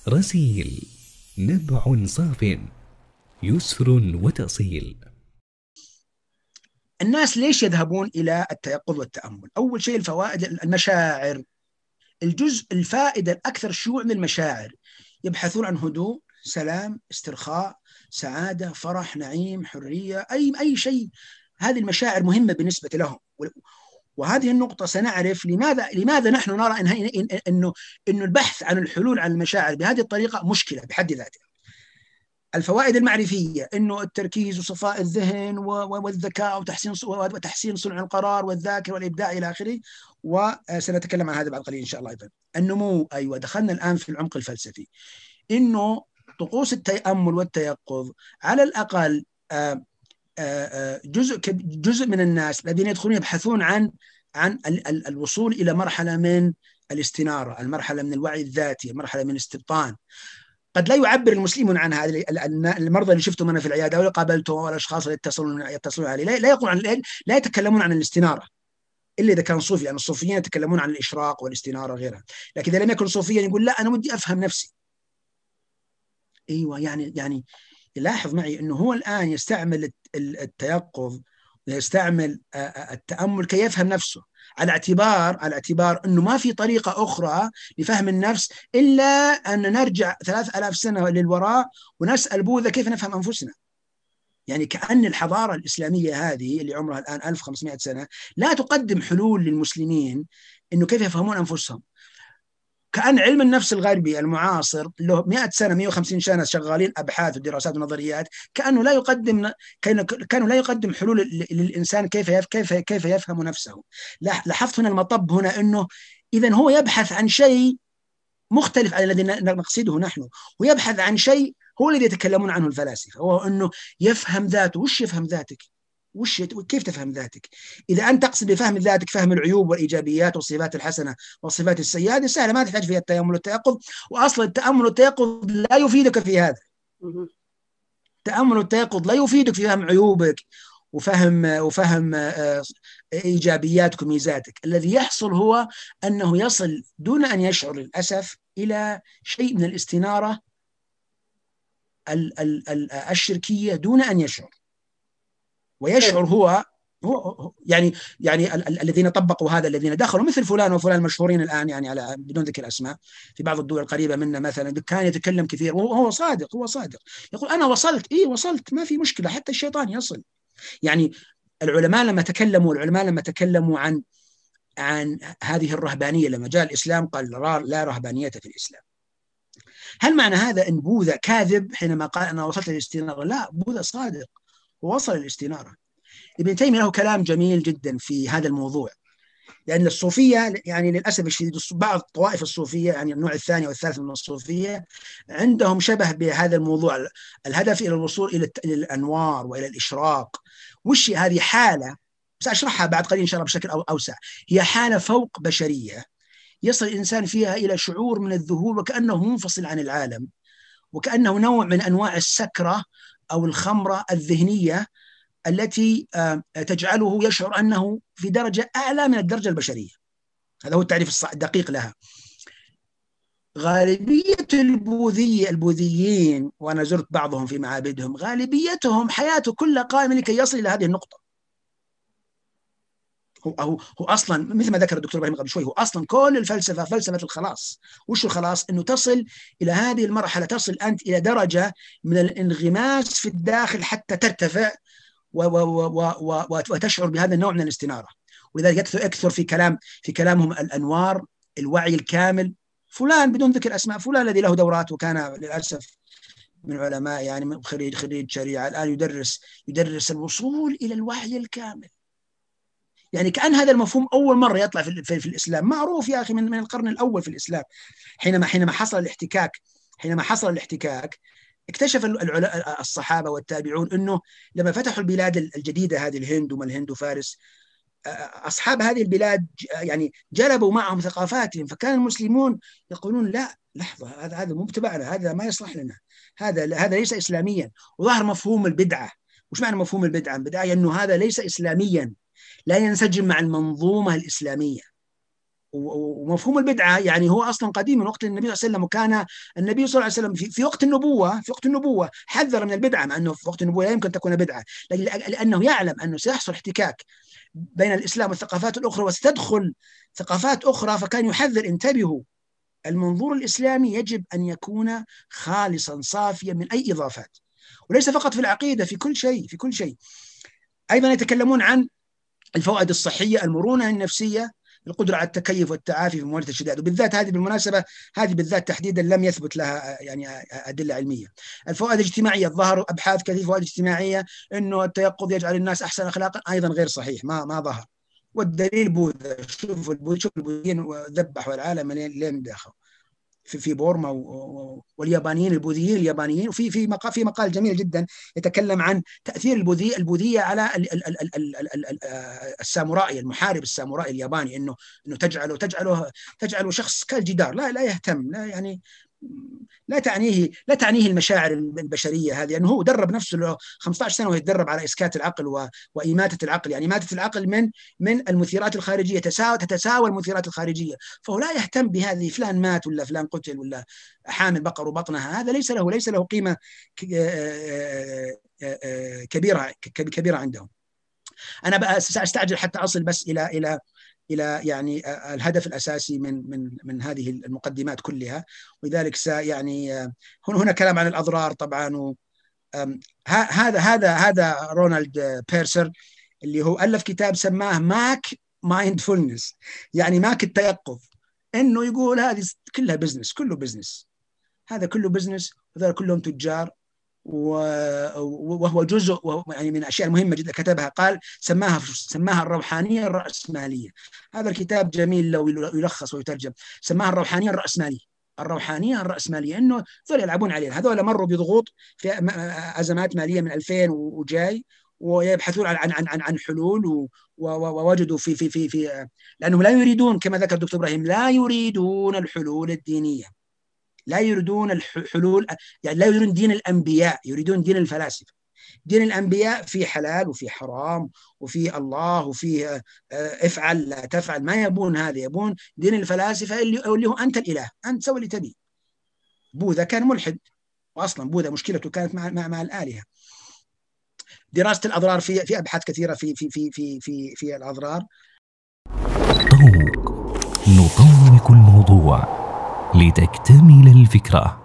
رسيل، نبع صاف، يسر وتأصيل. الناس ليش يذهبون إلى التيقظ والتأمل؟ أول شيء الفوائد، المشاعر. الفائدة الأكثر شيوع من المشاعر. يبحثون عن هدوء، سلام، استرخاء، سعادة، فرح، نعيم، حرية، أي شيء. هذه المشاعر مهمة بالنسبة لهم. وهذه النقطة سنعرف لماذا نحن نرى إنه البحث عن الحلول على المشاعر بهذه الطريقة مشكلة بحد ذاتها. الفوائد المعرفية، إنه التركيز وصفاء الذهن والذكاء وتحسين صنع القرار والذاكرة والإبداع إلى آخره. وسنتكلم عن هذا بعد قليل إن شاء الله. أيضا النمو، أيوة دخلنا الآن في العمق الفلسفي. إنه طقوس التأمل والتيقظ على الأقل جزء من الناس الذين يدخلون يبحثون عن الوصول إلى مرحلة من الاستنارة، المرحلة من الوعي الذاتي، مرحلة من الاستبطان. قد لا يعبر المسلمون عن هذا. المرضى اللي شفتهم انا في العياده ولا قابلتهم ولا الاشخاص اللي يتصلون علي لا يقولون لا يتكلمون عن الاستناره الا اذا كان صوفي، لان الصوفيين يتكلمون عن الاشراق والاستناره وغيرها. لكن اذا لم يكن صوفيا يقول لا، انا ودي افهم نفسي. ايوه، يعني لاحظ معي انه هو الان يستعمل التيقظ ويستعمل التامل كي يفهم نفسه، على اعتبار انه ما في طريقه اخرى لفهم النفس الا ان نرجع 3000 سنه للوراء ونسال بوذا كيف نفهم انفسنا. يعني كأن الحضارة الإسلامية هذه اللي عمرها الآن 1500 سنة لا تقدم حلول للمسلمين إنه كيف يفهمون أنفسهم. كأن علم النفس الغربي المعاصر له 100 سنة 150 سنة شغالين أبحاث ودراسات ونظريات، كانوا لا يقدم حلول للإنسان كيف يفهم نفسه. لاحظت هنا المطب هنا أنه إذا هو يبحث عن شيء مختلف عن الذي نقصده نحن، ويبحث عن شيء هو الذي يتكلمون عنه الفلاسفة، هو أنه يفهم ذاته. وش يفهم ذاتك؟ كيف تفهم ذاتك؟ إذا أنت تقصد بفهم ذاتك فهم العيوب والإيجابيات والصفات الحسنة والصفات السيئة، هذه سهلة ما تحتاج فيها التأمل والتيقظ. وأصلا التأمل والتيقظ لا يفيدك في هذا. التأمل والتيقظ لا يفيدك في فهم عيوبك وفهم إيجابياتك وميزاتك. الذي يحصل هو أنه يصل دون أن يشعر للأسف إلى شيء من الاستنارة الشركية دون أن يشعر. ويشعر هو يعني الذين طبقوا هذا، الذين دخلوا مثل فلان وفلان المشهورين الآن، يعني على بدون ذكر أسماء، في بعض الدول القريبة منا مثلا، كان يتكلم كثير وهو صادق، يقول أنا وصلت، وصلت، ما في مشكلة، حتى الشيطان يصل. يعني العلماء لما تكلموا عن هذه الرهبانية، لما جاء الإسلام قال لا رهبانية في الإسلام. هل معنى هذا أن بوذا كاذب حينما قال أنا وصلت للاستنارة؟ لا، بوذا صادق ووصل للاستنارة. ابن تيمية له كلام جميل جدا في هذا الموضوع، لأن الصوفية يعني للأسف الشديد بعض طوائف الصوفية، يعني النوع الثاني والثالث من الصوفية، عندهم شبه بهذا الموضوع. الهدف إلى الوصول إلى الأنوار وإلى الإشراق. وش هذه حالة سأشرحها بعد قليل إن شاء الله بشكل أوسع. هي حالة فوق بشرية يصل الإنسان فيها إلى شعور من الذهول وكأنه منفصل عن العالم، وكأنه نوع من أنواع السكرة أو الخمرة الذهنية التي تجعله يشعر أنه في درجة أعلى من الدرجة البشرية. هذا هو التعريف الدقيق لها. غالبية البوذيين، وأنا زرت بعضهم في معابدهم، غالبيتهم حياته كلها قائمة لكي يصل إلى هذه النقطة. هو أصلا مثل ما ذكر الدكتور إبراهيم قبل شوي، هو أصلا كل الفلسفة فلسفة الخلاص. وش الخلاص؟ أنه تصل إلى هذه المرحلة، تصل أنت إلى درجة من الانغماس في الداخل حتى ترتفع وتشعر بهذا النوع من الاستنارة. ولذلك يكثر في كلامهم الأنوار، الوعي الكامل. فلان بدون ذكر أسماء، فلان الذي له دورات وكان للأسف من علماء، يعني خريج شريعة، الآن يدرس الوصول إلى الوعي الكامل. يعني كأن هذا المفهوم أول مرة يطلع في الإسلام. معروف يا أخي من القرن الأول في الإسلام، حينما حصل الاحتكاك اكتشف الصحابة والتابعون أنه لما فتحوا البلاد الجديدة هذه، الهند الهند وفارس، أصحاب هذه البلاد يعني جلبوا معهم ثقافاتهم. فكان المسلمون يقولون لا لحظة، هذا مو تبعنا، هذا ما يصلح لنا، هذا ليس إسلاميا. وظهر مفهوم البدعة. وش معنى مفهوم البدعة؟ البدعة أنه هذا ليس إسلاميا، لا ينسجم مع المنظومة الإسلامية. ومفهوم البدعة يعني هو أصلا قديم من وقت النبي صلى الله عليه وسلم، وكان النبي صلى الله عليه وسلم في وقت النبوة حذر من البدعة، مع أنه في وقت النبوة لا يمكن تكون بدعة، لأنه يعلم أنه سيحصل احتكاك بين الإسلام والثقافات الأخرى وستدخل ثقافات أخرى، فكان يحذر: انتبهوا، المنظور الإسلامي يجب أن يكون خالصا صافيا من أي إضافات، وليس فقط في العقيدة، في كل شيء. أيضا يتكلمون عن الفوائد الصحية، المرونة النفسية، القدرة على التكيف والتعافي في مواجهة الشدائد، وبالذات هذه بالمناسبة بالذات تحديدا لم يثبت لها يعني أدلة علمية. الفوائد الاجتماعية، ظهر أبحاث كثيرة فوائد اجتماعية إنه التيقظ يجعل الناس أحسن أخلاقا، أيضا غير صحيح، ما ظهر. والدليل بوذا، شوف البوذيين ذبحوا العالم لين داخل في بورما، واليابانيين البوذيين اليابانيين. وفي مقال جميل جدا يتكلم عن تأثير البوذية على السامورائي، المحارب السامورائي الياباني، انه تجعله شخص كالجدار، لا يهتم، لا يعني لا تعنيه المشاعر البشريه هذه، لانه هو درب نفسه له 15 سنه ويتدرب على اسكات العقل واماته العقل، يعني اماته العقل من المثيرات الخارجيه، تتساوى المثيرات الخارجيه، فهو لا يهتم بهذه، فلان مات ولا فلان قتل ولا حامل بقر وبطنها، هذا ليس له قيمه كبيره عندهم. انا ساستعجل حتى اصل بس الى يعني الهدف الاساسي من هذه المقدمات كلها، ولذلك يعني هنا كلام عن الاضرار طبعا. هذا رونالد بيرسر اللي هو الف كتاب سماه ماك مايندفولنس، يعني ماك التيقظ، انه يقول هذه كلها بزنس، كله بزنس، هذا كله بزنس، وهذول كلهم تجار، وهو جزء يعني من الاشياء المهمه جدا كتبها، قال سماها الروحانيه الراسماليه. هذا الكتاب جميل لو يلخص ويترجم، سماها الروحانيه الراسماليه، انه ذول يلعبون علينا، هذول مروا بضغوط في ازمات ماليه من 2000 وجاي، ويبحثون عن حلول، ووجدوا في لانهم لا يريدون، كما ذكر الدكتور ابراهيم، لا يريدون الحلول الدينيه، لا يريدون الحلول، يعني لا يريدون دين الأنبياء، يريدون دين الفلاسفة. دين الأنبياء في حلال وفي حرام وفي الله وفي افعل لا تفعل، ما يبون هذا، يبون دين الفلاسفة اللي هو أنت الإله، أنت سوي اللي تبي. بوذا كان ملحد، وأصلا بوذا مشكلته كانت مع الآلهة. دراسة الأضرار في أبحاث كثيرة في الأضرار. طوق نطور كل موضوع لتكتمل الفكرة.